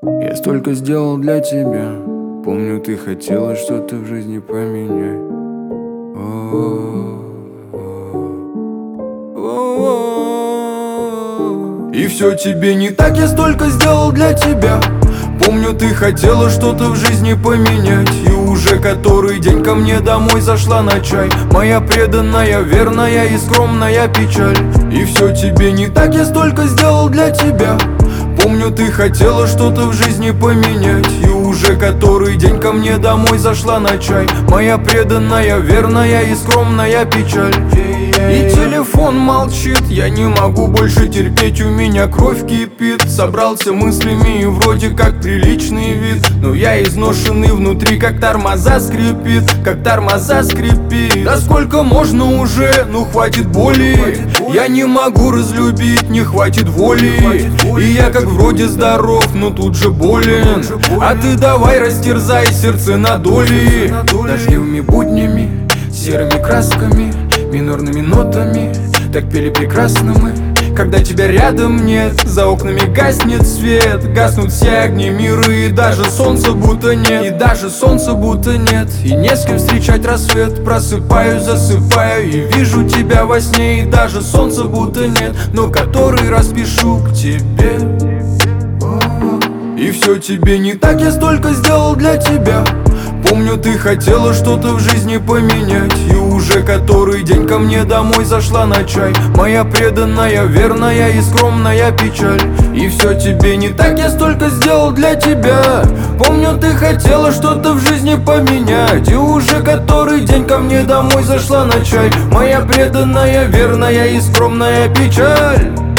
Я столько сделал для тебя. Помню, ты хотела что-то в жизни поменять. И все тебе не так, я столько сделал для тебя. Помню, ты хотела что-то в жизни поменять. И уже который день ко мне домой зашла на чай. Моя преданная, верная и скромная печаль. И все тебе не так, я столько сделал для тебя. Помню, ты хотела что-то в жизни поменять. И уже который день ко мне домой зашла на чай. Моя преданная, верная и скромная печаль. И телефон молчит, я не могу больше терпеть, у меня кровь кипит. Собрался мыслями и вроде как приличный вид, но я изношенный внутри, как тормоза скрипит, как тормоза скрипит. Да сколько можно уже, ну хватит боли. Я не могу разлюбить, не хватит воли. И я как вроде здоров, но тут же болен. А ты давай растерзай сердце на доли. Дождливыми буднями, серыми красками, минорными нотами, так пели прекрасно мы. Когда тебя рядом нет, за окнами гаснет свет. Гаснут все огни мира, и даже солнца будто нет. И даже солнца будто нет. И не с кем встречать рассвет. Просыпаюсь, засыпаю и вижу тебя во сне. И даже солнца будто нет, но который раз пишу к тебе. И все тебе не так, я столько сделал для тебя. Помню, ты хотела что-то в жизни поменять. И уже который день ко мне домой зашла на чай. Моя преданная, верная и скромная печаль. И все тебе не так, я столько сделал для тебя. Помню, ты хотела что-то в жизни поменять. И уже который день ко мне домой зашла на чай. Моя преданная, верная и скромная печаль.